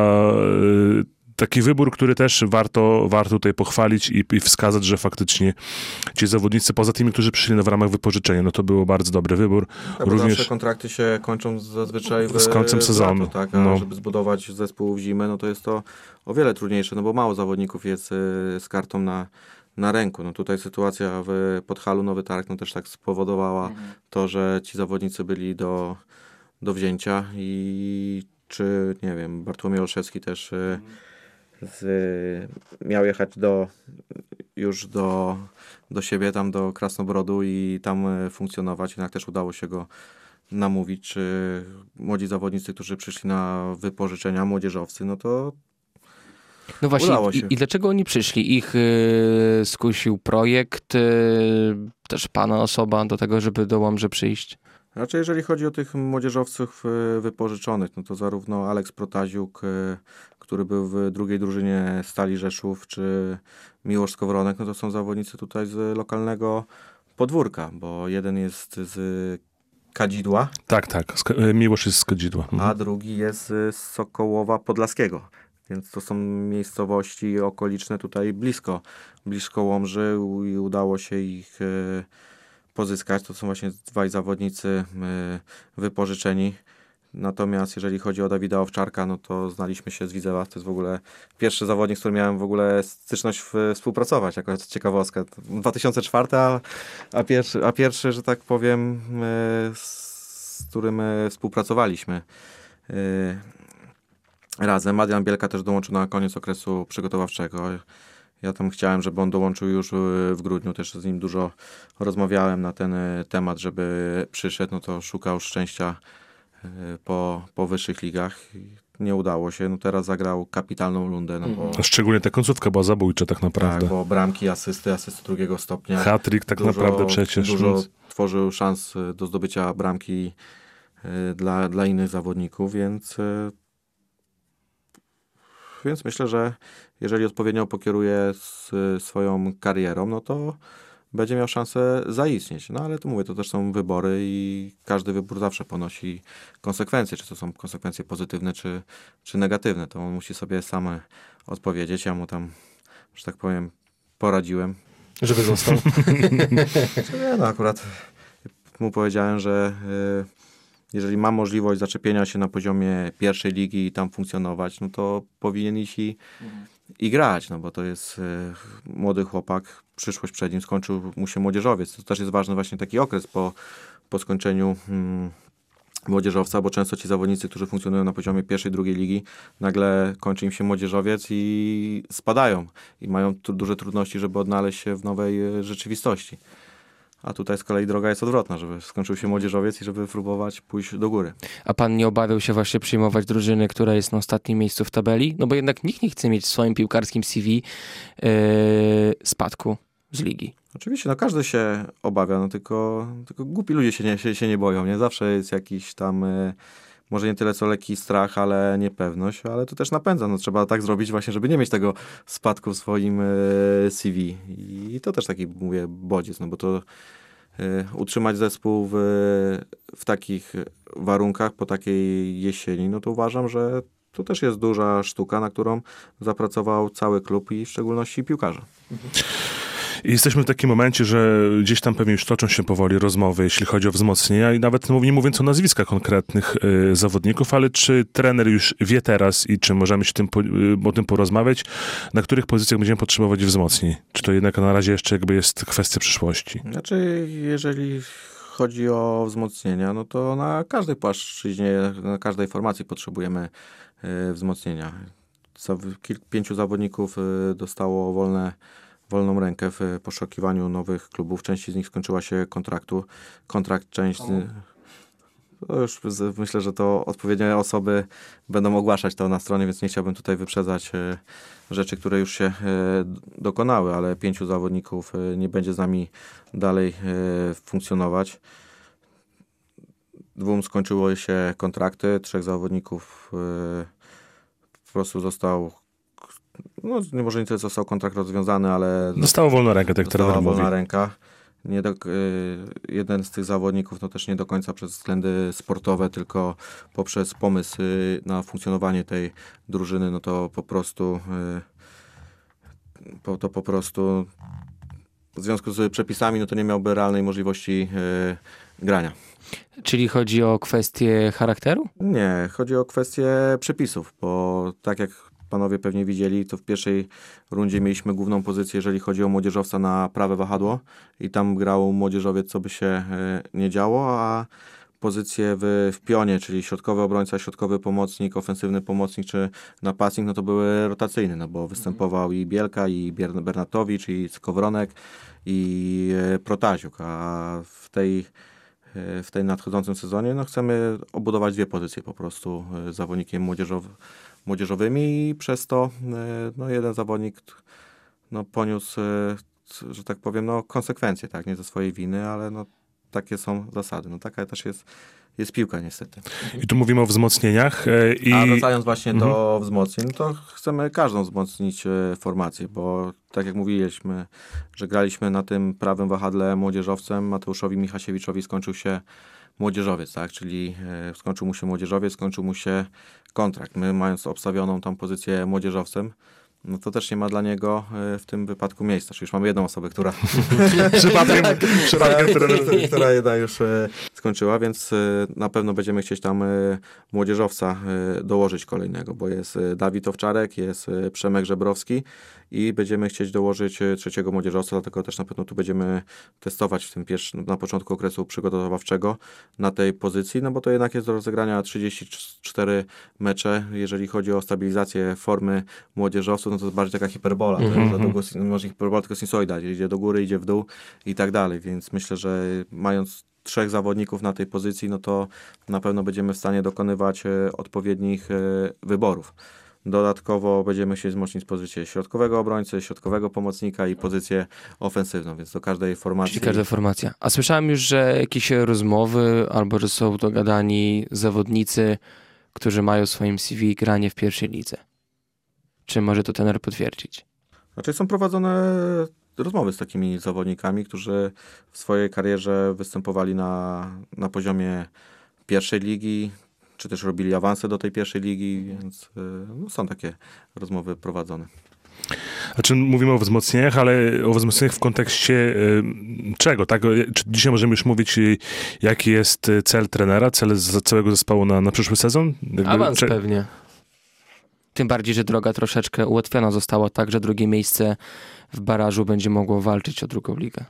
taki wybór, który też warto tutaj pochwalić i wskazać, że faktycznie ci zawodnicy, poza tymi, którzy przyszli w ramach wypożyczenia, no to był bardzo dobry wybór. Tak, również zawsze kontrakty się kończą zazwyczaj z końcem sezonu. Lato, tak? A żeby zbudować zespół w zimę, no to jest to o wiele trudniejsze, no bo mało zawodników jest z kartą na ręku. No tutaj sytuacja w Podhalu Nowy Targ no też tak spowodowała to, że ci zawodnicy byli do wzięcia i czy, nie wiem, Bartłomiej Olszewski też miał jechać już do siebie, tam do Krasnobrodu i tam funkcjonować. Jednak też udało się go namówić. Czy młodzi zawodnicy, którzy przyszli na wypożyczenia, młodzieżowcy, no to no właśnie, udało się. I dlaczego oni przyszli? Ich skusił projekt, też pana osoba do tego, żeby do Łomży przyjść? Raczej jeżeli chodzi o tych młodzieżowców wypożyczonych, no to zarówno Aleks Protaziuk, który był w drugiej drużynie Stali Rzeszów, czy Miłosz Skowronek, no to są zawodnicy tutaj z lokalnego podwórka, bo jeden jest z Kadzidła. Tak. Miłosz jest z Kadzidła. A drugi jest z Sokołowa Podlaskiego. Więc to są miejscowości okoliczne tutaj blisko Łomży i udało się ich pozyskać. To są właśnie dwaj zawodnicy wypożyczeni. Natomiast jeżeli chodzi o Dawida Owczarka, no to znaliśmy się z Widzewa. To jest w ogóle pierwszy zawodnik, z którym miałem w ogóle styczność współpracować, jako ciekawostka. 2004, a pierwszy, że tak powiem, z którym współpracowaliśmy razem. Adrian Bielka też dołączył na koniec okresu przygotowawczego. Ja tam chciałem, żeby on dołączył już w grudniu. Też z nim dużo rozmawiałem na ten temat, żeby przyszedł. No to szukał szczęścia po wyższych ligach. Nie udało się. No teraz zagrał kapitalną rundę. No bo, szczególnie ta końcówka była zabójcza tak naprawdę. Tak, bo bramki, asysty drugiego stopnia. Hat-trick tak naprawdę przecież. Dużo tworzył szans do zdobycia bramki dla innych zawodników, więc myślę, że jeżeli odpowiednio pokieruje swoją karierą, no to będzie miał szansę zaistnieć. No ale tu mówię, to też są wybory i każdy wybór zawsze ponosi konsekwencje. Czy to są konsekwencje pozytywne, czy negatywne. To on musi sobie sam odpowiedzieć. Ja mu tam, że tak powiem, poradziłem. Żeby został? No akurat mu powiedziałem, że jeżeli ma możliwość zaczepienia się na poziomie pierwszej ligi i tam funkcjonować, no to powinien iść i grać, no bo to jest młody chłopak, przyszłość przed nim, skończył mu się młodzieżowiec. To też jest ważny właśnie taki okres po skończeniu młodzieżowca, bo często ci zawodnicy, którzy funkcjonują na poziomie pierwszej, drugiej ligi, nagle kończy im się młodzieżowiec i spadają i mają duże trudności, żeby odnaleźć się w nowej rzeczywistości. A tutaj z kolei droga jest odwrotna, żeby skończył się młodzieżowiec i żeby próbować pójść do góry. A pan nie obawiał się właśnie przyjmować drużyny, która jest na ostatnim miejscu w tabeli? No bo jednak nikt nie chce mieć w swoim piłkarskim CV spadku z ligi. Oczywiście, no każdy się obawia, no tylko głupi ludzie się nie boją, nie? Zawsze jest jakiś tam, może nie tyle co lekki strach, ale niepewność, ale to też napędza. No trzeba tak zrobić właśnie, żeby nie mieć tego spadku w swoim CV. I to też taki, mówię, bodziec, no bo to utrzymać zespół w takich warunkach po takiej jesieni, no to uważam, że to też jest duża sztuka, na którą zapracował cały klub i w szczególności piłkarze. I jesteśmy w takim momencie, że gdzieś tam pewnie już toczą się powoli rozmowy, jeśli chodzi o wzmocnienia i nawet nie mówiąc o nazwiskach konkretnych zawodników, ale czy trener już wie teraz i czy możemy się o tym porozmawiać, na których pozycjach będziemy potrzebować wzmocnień? Czy to jednak na razie jeszcze jakby jest kwestia przyszłości? Znaczy, jeżeli chodzi o wzmocnienia, no to na każdej płaszczyźnie, na każdej formacji potrzebujemy wzmocnienia. 5 zawodników dostało wolną rękę w poszukiwaniu nowych klubów. Część z nich skończyła się część... To już myślę, że to odpowiednie osoby będą ogłaszać to na stronie, więc nie chciałbym tutaj wyprzedzać rzeczy, które już się dokonały, ale 5 zawodników nie będzie z nami dalej funkcjonować. 2 skończyło się kontrakty, 3 zawodników po prostu został, no może nie tyle został kontrakt rozwiązany, ale Dostało wolną rękę, tak trener mówi. wolna ręka. Jeden z tych zawodników no też nie do końca przez względy sportowe, tylko poprzez pomysł na funkcjonowanie tej drużyny, no to po prostu w związku z przepisami no to nie miałby realnej możliwości grania. Czyli chodzi o kwestię charakteru? Nie, chodzi o kwestię przepisów, bo tak jak panowie pewnie widzieli, to w pierwszej rundzie mieliśmy główną pozycję, jeżeli chodzi o młodzieżowca na prawe wahadło i tam grał młodzieżowiec, co by się nie działo, a pozycje w pionie, czyli środkowy obrońca, środkowy pomocnik, ofensywny pomocnik czy napastnik, no to były rotacyjne, no bo występował i Bielka, i Bernatowicz, i Skowronek, i Protaziuk, a w tej nadchodzącym sezonie no chcemy obudować 2 pozycje po prostu zawodnikiem młodzieżowymi i przez to no, jeden zawodnik no, poniósł, że tak powiem, no, konsekwencje, tak, nie ze swojej winy, ale no, takie są zasady. No, taka też jest piłka niestety. I tu mówimy o wzmocnieniach. A wracając właśnie do wzmocnień, no to chcemy każdą wzmocnić formację, bo tak jak mówiliśmy, że graliśmy na tym prawym wahadle młodzieżowcem, Mateuszowi Michasiewiczowi skończył się młodzieżowiec, tak, czyli skończył mu się młodzieżowiec, skończył mu się kontrakt. My mając obstawioną tam pozycję młodzieżowcem, no to też nie ma dla niego w tym wypadku miejsca. Czyli już mamy jedną osobę, która która jedna już skończyła, więc na pewno będziemy chcieć tam młodzieżowca dołożyć kolejnego, bo jest Dawid Owczarek, jest Przemek Żebrowski i będziemy chcieć dołożyć 3 młodzieżowca, dlatego też na pewno tu będziemy testować w tym na początku okresu przygotowawczego na tej pozycji, no bo to jednak jest do rozegrania 34 mecze. Jeżeli chodzi o stabilizację formy młodzieżowców, no to jest bardziej taka hiperbola. Może hiperbola, tylko sinusoida, idzie do góry, idzie w dół i tak dalej, więc myślę, że mając 3 zawodników na tej pozycji, no to na pewno będziemy w stanie dokonywać odpowiednich wyborów. Dodatkowo będziemy chcieli wzmocnić pozycję środkowego obrońcy, środkowego pomocnika i pozycję ofensywną, więc do każdej formacji. Czyli każda formacja. A słyszałem już, że jakieś rozmowy albo że są dogadani zawodnicy, którzy mają w swoim CV granie w pierwszej lidze. Czy może to trener potwierdzić? Znaczy są prowadzone rozmowy z takimi zawodnikami, którzy w swojej karierze występowali na poziomie pierwszej ligi, czy też robili awanse do tej pierwszej ligi, więc no, są takie rozmowy prowadzone. Znaczy mówimy o wzmocnieniach, ale o wzmocnieniach w kontekście czego? Tak? Czy dzisiaj możemy już mówić, jaki jest cel trenera, cel całego zespołu na przyszły sezon? Awans pewnie. Tym bardziej, że droga troszeczkę ułatwiona została tak, że drugie miejsce w barażu będzie mogło walczyć o drugą ligę.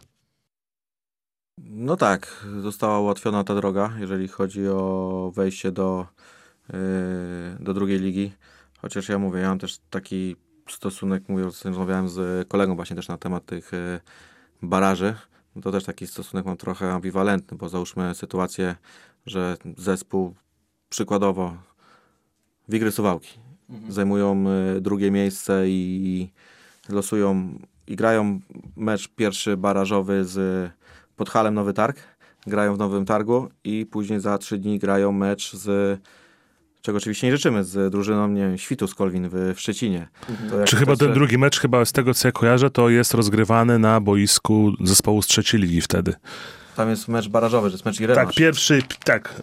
No tak, została ułatwiona ta droga, jeżeli chodzi o wejście do drugiej ligi. Chociaż ja mam też taki stosunek, rozmawiałem z kolegą właśnie też na temat tych baraży. to też taki stosunek mam trochę ambiwalentny, bo załóżmy sytuację, że zespół przykładowo Wigry Suwałki zajmują drugie miejsce i losują i grają mecz pierwszy barażowy z Podhalem Nowy Targ, grają w Nowym Targu i później za 3 dni grają mecz z, czego oczywiście nie życzymy, z drużyną, nie wiem, Świtu z Kolwin w Szczecinie. Czy chyba ten drugi mecz, chyba z tego co ja kojarzę, to jest rozgrywany na boisku zespołu z trzeciej ligi wtedy. Tam jest mecz barażowy, że jest mecz i rewanż. Tak, pierwszy, tak.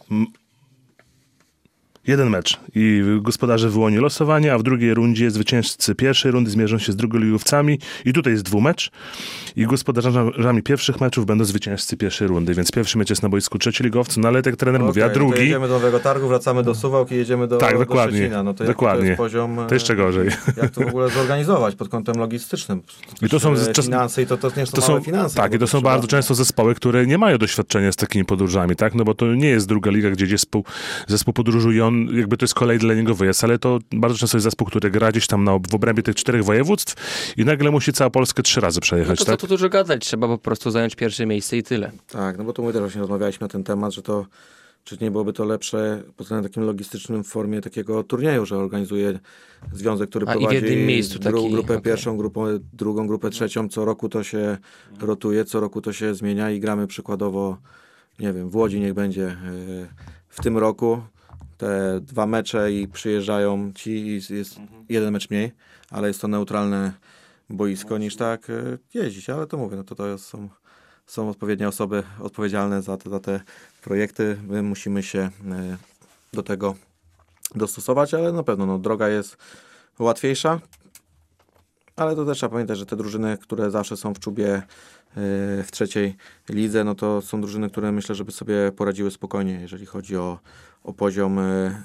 Jeden mecz i gospodarze wyłoni losowanie, a w drugiej rundzie zwycięzcy pierwszej rundy zmierzą się z drugoligowcami i tutaj jest dwumecz i gospodarzami pierwszych meczów będą zwycięzcy pierwszej rundy, więc pierwszy mecz jest na boisku trzecioligowców, no ale tak trener mówi, a drugi... To jedziemy do Nowego Targu, wracamy do Suwałk i jedziemy do, tak, do dokładnie, Szczecina. No to dokładnie. To jest poziom... To jeszcze gorzej. Jak to w ogóle zorganizować pod kątem logistycznym? I to są finanse i to nie są małe finanse. Tak, i to są bardzo często zespoły, które nie mają doświadczenia z takimi podróżami, tak? No bo to nie jest druga liga, gdzie zespół podróżuje, on jakby to jest kolej dla niego wyjazd, ale to bardzo często jest zespół, który gra gdzieś tam w obrębie tych 4 województw i nagle musi całą Polskę 3 razy przejechać, no to tak? co tu dużo gadać, trzeba po prostu zająć pierwsze miejsce i tyle. Tak, no bo tu my też właśnie rozmawialiśmy na ten temat, że to czy nie byłoby to lepsze pod względem takim logistycznym w formie takiego turnieju, że organizuje związek, który prowadzi i w jednym miejscu grupę pierwszą, grupę drugą, grupę trzecią, co roku to się rotuje, co roku to się zmienia i gramy przykładowo, nie wiem, w Łodzi niech będzie w tym roku te 2 mecze i przyjeżdżają ci i jest jeden mecz mniej, ale jest to neutralne boisko niż tak jeździć, ale to mówię, no to są odpowiednie osoby odpowiedzialne za te projekty. My musimy się do tego dostosować, ale na pewno no, droga jest łatwiejsza, ale to też trzeba pamiętać, że te drużyny, które zawsze są w czubie w trzeciej lidze, no to są drużyny, które myślę, żeby sobie poradziły spokojnie, jeżeli chodzi o poziom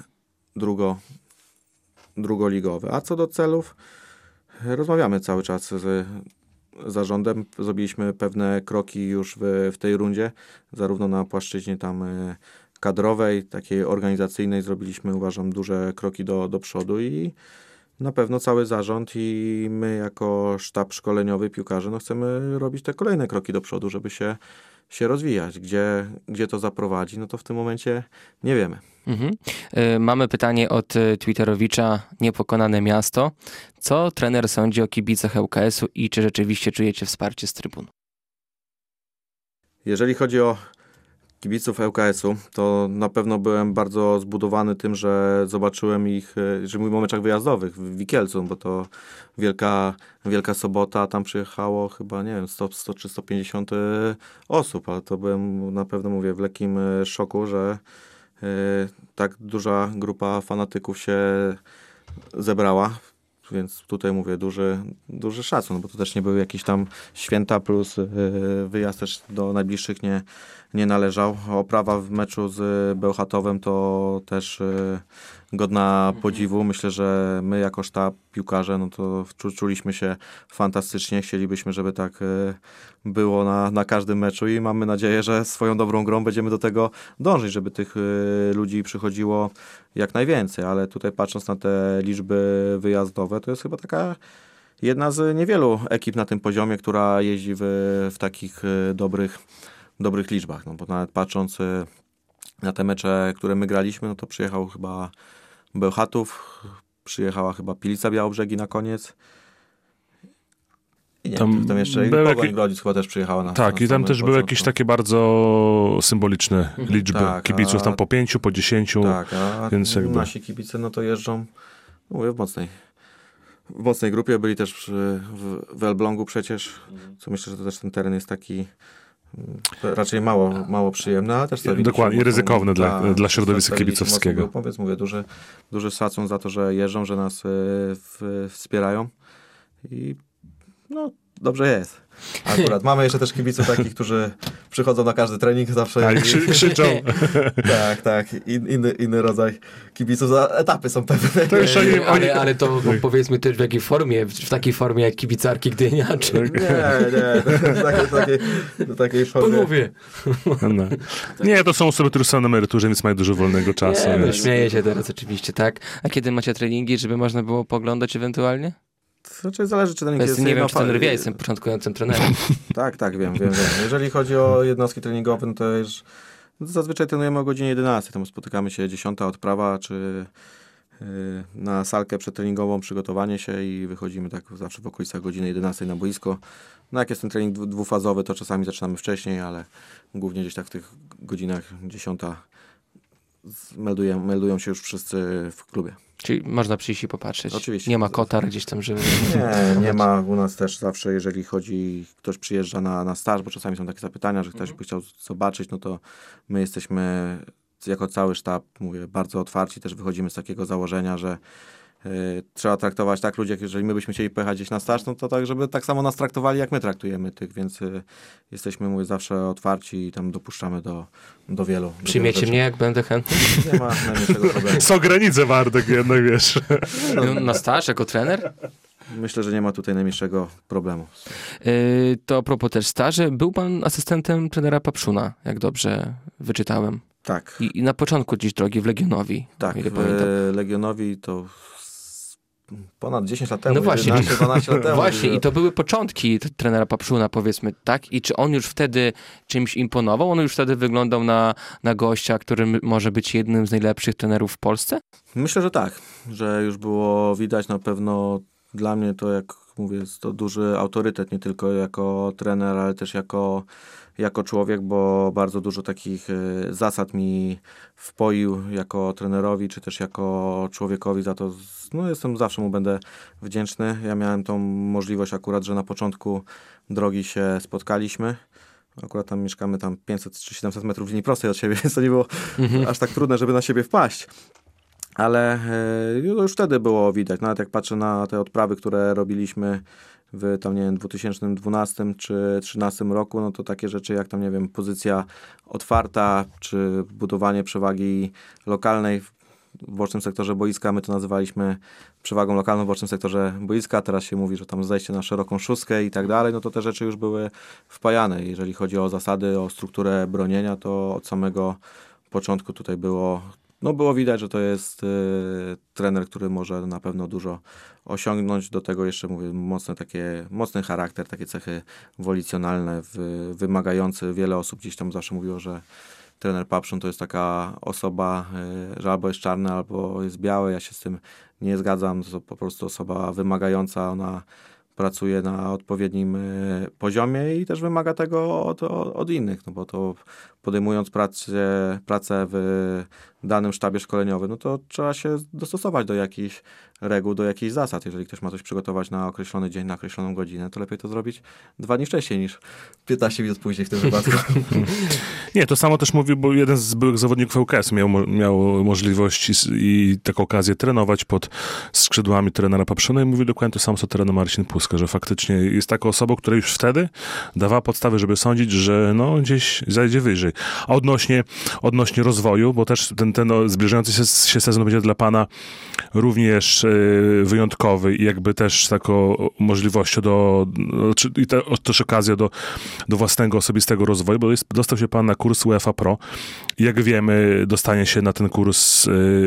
drugoligowy. A co do celów, rozmawiamy cały czas z zarządem. Zrobiliśmy pewne kroki już w tej rundzie, zarówno na płaszczyźnie tam kadrowej, takiej organizacyjnej zrobiliśmy, uważam, duże kroki do przodu i na pewno cały zarząd i my jako sztab szkoleniowy piłkarzy no chcemy robić te kolejne kroki do przodu, żeby się rozwijać. Gdzie to zaprowadzi, no to w tym momencie nie wiemy. Mamy pytanie od Twitterowicza, Niepokonane Miasto. Co trener sądzi o kibicach ŁKS-u i czy rzeczywiście czujecie wsparcie z trybun? Jeżeli chodzi o kibiców ŁKS-u, to na pewno byłem bardzo zbudowany tym, że zobaczyłem ich, że mówimy o meczach wyjazdowych w Wikielcu, bo to wielka sobota, tam przyjechało chyba, nie wiem, 100 czy 150 osób, ale to byłem na pewno, mówię, w lekkim szoku, że tak duża grupa fanatyków się zebrała. Więc tutaj mówię, duży szacun, bo to też nie były jakieś tam święta, plus wyjazd też do najbliższych nie należał. Oprawa w meczu z Bełchatowem to też godna podziwu. Myślę, że my jako sztab piłkarze, no to czuliśmy się fantastycznie. Chcielibyśmy, żeby tak było na każdym meczu i mamy nadzieję, że swoją dobrą grą będziemy do tego dążyć, żeby tych ludzi przychodziło jak najwięcej, ale tutaj patrząc na te liczby wyjazdowe, to jest chyba taka jedna z niewielu ekip na tym poziomie, która jeździ w takich dobrych liczbach, no bo nawet patrząc na te mecze, które my graliśmy, no to przyjechał chyba Bełchatów, przyjechała chyba Pilica Białobrzegi na koniec. I nie wiem, tam jeszcze Pogoń Grodzic chyba też przyjechała. Tak, i tam też były jakieś takie bardzo symboliczne liczby kibiców, tam po 5, po 10. Tak, a więc jakby nasi kibice no to jeżdżą, mówię, w mocnej grupie. Byli też w Elblągu przecież, co myślę, że to też ten teren jest taki raczej mało przyjemny, ale też dokładnie, i ryzykowny dla środowiska kibicowskiego. Więc mówię, duży szacun za to, że jeżdżą, że nas wspierają i no dobrze jest. Akurat mamy jeszcze też kibiców takich, którzy przychodzą na każdy trening zawsze krzyczą. Tak. Inny rodzaj kibiców. Etapy są pewne. Ale to powiedzmy też w jakiej formie, w takiej formie jak kibicarki Gdynia, czy... Nie, do takiej formie. Panowie. No. Nie, to są osoby, które są na emeryturze, więc mają dużo wolnego czasu. Śmieję się teraz oczywiście, tak? A kiedy macie treningi, żeby można było poglądać ewentualnie? Znaczy zależy, czy trening jest... Nie wiem, czy trener wie, ja jestem początkującym trenerem. Tak, wiem. Jeżeli chodzi o jednostki treningowe, no to już zazwyczaj trenujemy o godzinie 11. Tam spotykamy się 10 odprawa, czy na salkę przedtreningową, przygotowanie się i wychodzimy tak zawsze w okolicach godziny 11 na boisko. No jak jest ten trening dwufazowy, to czasami zaczynamy wcześniej, ale głównie gdzieś tak w tych godzinach 10 meldują się już wszyscy w klubie. Czyli można przyjść i popatrzeć. Oczywiście. Nie ma kotar gdzieś tam, żeby... Nie ma u nas też zawsze, jeżeli ktoś przyjeżdża na staż, bo czasami są takie zapytania, że ktoś by chciał zobaczyć, no to my jesteśmy jako cały sztab, mówię, bardzo otwarci, też wychodzimy z takiego założenia, że trzeba traktować tak ludzi, jak jeżeli my byśmy chcieli pojechać gdzieś na staż, no to tak, żeby tak samo nas traktowali, jak my traktujemy tych, więc jesteśmy, mówię, zawsze otwarci i tam dopuszczamy do wielu. Przyjmiecie mnie, jak będę chętny? Nie ma najmniejszego problemu. Są granice, Bartek, jednak wiesz. Na staż, jako trener? Myślę, że nie ma tutaj najmniejszego problemu. To a propos też staży, był pan asystentem trenera Papszuna, jak dobrze wyczytałem. Tak. I na początku gdzieś drogi w Legionowi. Tak, ile pamiętam. Legionowi to ponad 10 lat temu, No właśnie, 11-12 lat temu. Właśnie, i to były początki trenera Papszuna, powiedzmy, tak? I czy on już wtedy czymś imponował? On już wtedy wyglądał na gościa, który może być jednym z najlepszych trenerów w Polsce? Myślę, że tak, że już było widać na pewno. Dla mnie to, jak mówię, jest to duży autorytet, nie tylko jako trener, ale też jako człowiek, bo bardzo dużo takich zasad mi wpoił jako trenerowi, czy też jako człowiekowi za to. No jestem, zawsze mu będę wdzięczny. Ja miałem tą możliwość akurat, że na początku drogi się spotkaliśmy. Akurat tam mieszkamy 500 czy 700 metrów linii prostej od siebie, więc to nie było aż tak trudne, żeby na siebie wpaść. Ale już wtedy było widać, nawet jak patrzę na te odprawy, które robiliśmy w tam, nie wiem, 2012 czy 2013 roku, no to takie rzeczy jak tam, nie wiem, pozycja otwarta, czy budowanie przewagi lokalnej w bocznym sektorze boiska, my to nazywaliśmy przewagą lokalną w bocznym sektorze boiska, teraz się mówi, że tam zejście na szeroką szóstkę i tak dalej, no to te rzeczy już były wpajane. Jeżeli chodzi o zasady, o strukturę bronienia, to od samego początku tutaj było widać, że to jest trener, który może na pewno dużo osiągnąć. Do tego jeszcze, mówię, mocny charakter, takie cechy wolicjonalne, wymagający. Wiele osób gdzieś tam zawsze mówiło, że trener Papszun to jest taka osoba, że albo jest czarny, albo jest biały. Ja się z tym nie zgadzam. To po prostu osoba wymagająca. Ona pracuje na odpowiednim poziomie i też wymaga tego od innych, no bo to podejmując pracę w danym sztabie szkoleniowym, no to trzeba się dostosować do jakichś reguł, do jakichś zasad. Jeżeli ktoś ma coś przygotować na określony dzień, na określoną godzinę, to lepiej to zrobić 2 dni wcześniej niż 15 minut później w tym wypadku. Nie, to samo też mówił, bo jeden z byłych zawodników ŁKS miał możliwość i taką okazję trenować pod skrzydłami trenera Papszuna i mówił dokładnie to samo, co trener Marcin Puska, że faktycznie jest taką osobą, która już wtedy dawała podstawy, żeby sądzić, że no gdzieś zajdzie wyżej. A odnośnie rozwoju, bo też ten zbliżający się sezon będzie dla pana również wyjątkowy i jakby też taką możliwością też okazją do własnego osobistego rozwoju, bo dostał się pan na kurs UEFA Pro. Jak wiemy, dostanie się na ten kurs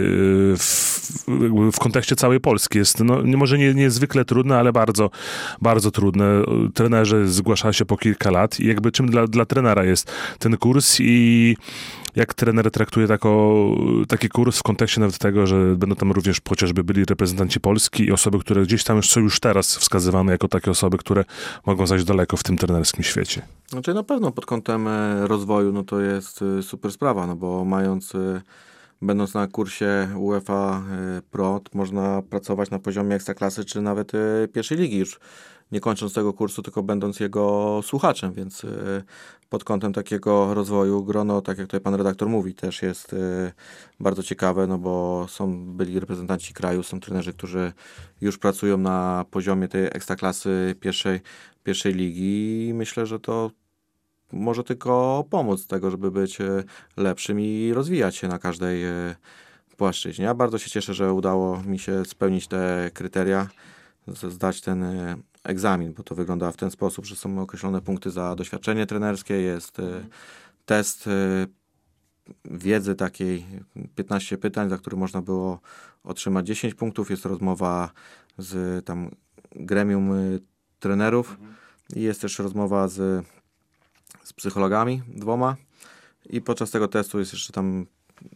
w kontekście całej Polski. Jest może nie niezwykle trudne, ale bardzo, bardzo trudne. Trenerzy zgłaszają się po kilka lat i jakby czym dla trenera jest ten kurs i jak trener traktuje taki kurs w kontekście nawet tego, że będą tam również chociażby byli reprezentanci Polski i osoby, które gdzieś tam już są już teraz wskazywane jako takie osoby, które mogą zajść daleko w tym trenerskim świecie. Znaczy na pewno pod kątem rozwoju, no to jest super sprawa, no bo będąc na kursie UEFA Pro, można pracować na poziomie ekstraklasy, czy nawet pierwszej ligi już, nie kończąc tego kursu, tylko będąc jego słuchaczem, więc pod kątem takiego rozwoju grono, tak jak tutaj pan redaktor mówi, też jest bardzo ciekawe, no bo byli reprezentanci kraju, są trenerzy, którzy już pracują na poziomie tej ekstraklasy pierwszej ligi i myślę, że to może tylko pomóc tego, żeby być lepszym i rozwijać się na każdej płaszczyźnie. Ja bardzo się cieszę, że udało mi się spełnić te kryteria, zdać ten egzamin, bo to wygląda w ten sposób, że są określone punkty za doświadczenie trenerskie, jest test wiedzy takiej, 15 pytań, za które można było otrzymać 10 punktów, jest rozmowa z tam gremium trenerów i jest też rozmowa z psychologami 2 i podczas tego testu jest jeszcze tam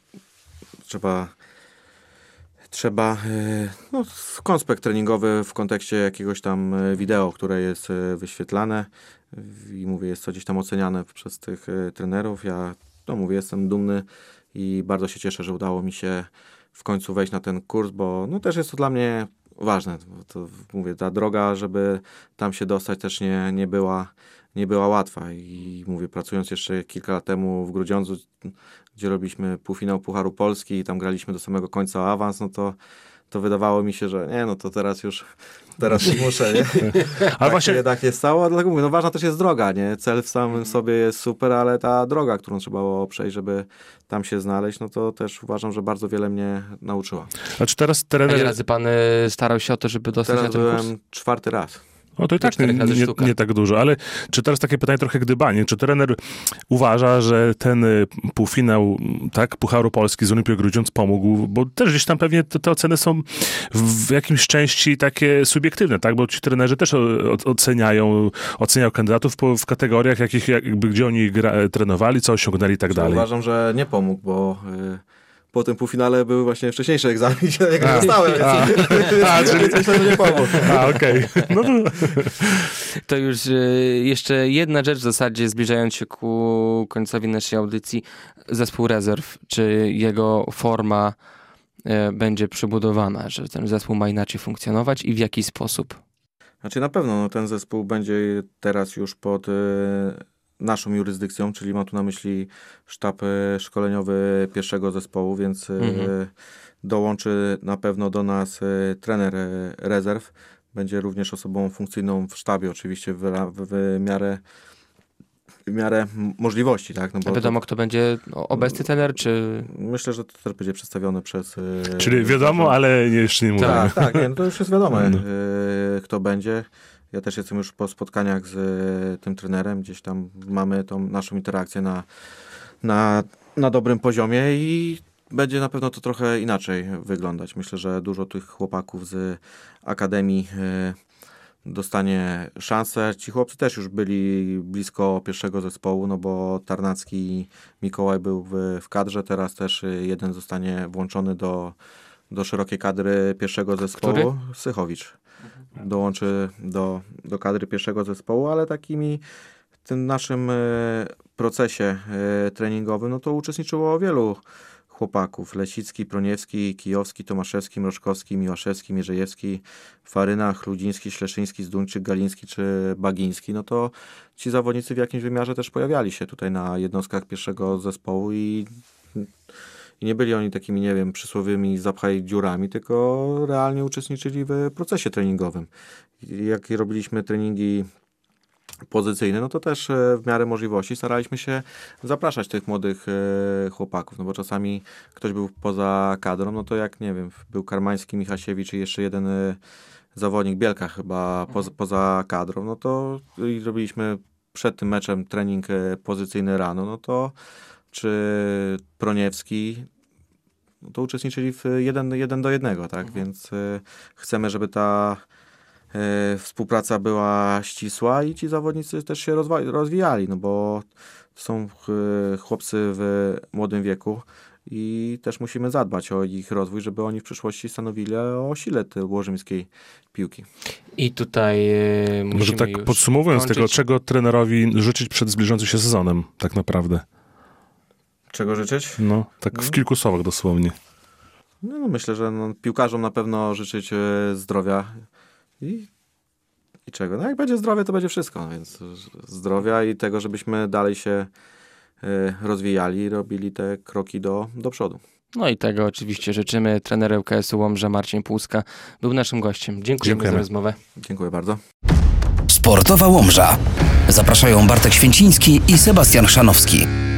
trzeba konspekt treningowy w kontekście jakiegoś tam wideo, które jest wyświetlane i mówię, jest to gdzieś tam oceniane przez tych trenerów. Ja jestem dumny i bardzo się cieszę, że udało mi się w końcu wejść na ten kurs, bo też jest to dla mnie ważne. To mówię, ta droga, żeby tam się dostać też nie była łatwa i mówię, pracując jeszcze kilka lat temu w Grudziądzu, gdzie robiliśmy półfinał Pucharu Polski i tam graliśmy do samego końca o awans, to wydawało mi się, że to teraz już muszę, nie? Ale właśnie jednak nie stało, dlatego mówię, ważna też jest droga, nie? Cel w samym sobie jest super, ale ta droga, którą trzeba było przejść, żeby tam się znaleźć, to też uważam, że bardzo wiele mnie nauczyła. Znaczy teraz trener... Ile razy pan starał się o to, żeby dostać na ten kurs? Byłem 4. raz. No to i tak nie tak dużo, ale czy teraz takie pytanie trochę gdybanie, czy trener uważa, że ten półfinał Pucharu Polski z Olimpią Grudziądz pomógł, bo też gdzieś tam pewnie te oceny są w jakimś części takie subiektywne, tak, bo ci trenerzy też oceniają kandydatów w kategoriach gdzie oni trenowali, co osiągnęli i tak dalej. Uważam, że nie pomógł, bo po tym półfinale był właśnie wcześniejszy egzamin, jak dostałem, czyli coś tam nie pomógł. Okej. No to już jeszcze jedna rzecz w zasadzie, zbliżając się ku końcowi naszej audycji. Zespół rezerw, czy jego forma będzie przebudowana, że ten zespół ma inaczej funkcjonować i w jaki sposób? Znaczy na pewno ten zespół będzie teraz już pod naszą jurysdykcją, czyli mam tu na myśli sztab szkoleniowy pierwszego zespołu, więc dołączy na pewno do nas trener rezerw. Będzie również osobą funkcyjną w sztabie, oczywiście w miarę możliwości, tak? Bo wiadomo, kto będzie obecny trener, czy... Myślę, że to też będzie przedstawione przez... Czyli wiadomo, ale jeszcze nie mówię. Tak, to już jest wiadome, kto będzie. Ja też jestem już po spotkaniach z tym trenerem, gdzieś tam mamy tą naszą interakcję na dobrym poziomie i będzie na pewno to trochę inaczej wyglądać. Myślę, że dużo tych chłopaków z Akademii dostanie szansę. Ci chłopcy też już byli blisko pierwszego zespołu, bo Tarnacki i Mikołaj był w kadrze, teraz też jeden zostanie włączony do szerokiej kadry pierwszego zespołu. Który? Sychowicz. Dołączy do kadry pierwszego zespołu, ale w tym naszym procesie treningowym, to uczestniczyło wielu chłopaków. Lesicki, Proniewski, Kijowski, Tomaszewski, Mroczkowski, Miłaszewski, Mierzejewski, Faryna, Chludziński, Śleszyński, Zduńczyk, Galiński czy Bagiński. To ci zawodnicy w jakimś wymiarze też pojawiali się tutaj na jednostkach pierwszego zespołu i nie byli oni takimi, nie wiem, przysłowiowymi zapchaj dziurami, tylko realnie uczestniczyli w procesie treningowym. Jak robiliśmy treningi pozycyjne, to też w miarę możliwości staraliśmy się zapraszać tych młodych chłopaków, bo czasami ktoś był poza kadrą, to jak, nie wiem, był Karmański, Michasiewicz i jeszcze jeden zawodnik, Bielka chyba poza kadrą, to i robiliśmy przed tym meczem trening pozycyjny rano, to czy Proniewski, to uczestniczyli w 1-1, tak? Więc chcemy, żeby ta współpraca była ścisła i ci zawodnicy też się rozwijali, bo są chłopcy w młodym wieku i też musimy zadbać o ich rozwój, żeby oni w przyszłości stanowili o sile tej łożyńskiej piłki. I tutaj musimy może tak podsumowując tego, czego trenerowi życzyć przed zbliżającym się sezonem tak naprawdę? Czego życzyć? W kilku słowach dosłownie. Myślę, że piłkarzom na pewno życzyć zdrowia i czego? Jak będzie zdrowie, to będzie wszystko, więc zdrowia i tego, żebyśmy dalej się rozwijali, robili te kroki do przodu. I tego oczywiście życzymy. Trener ŁKS-u Łomża Marcin Płuska był naszym gościem. Dziękujemy za rozmowę. Dziękuję bardzo. Sportowa Łomża. Zapraszają Bartek Święciński i Sebastian Chrzanowski.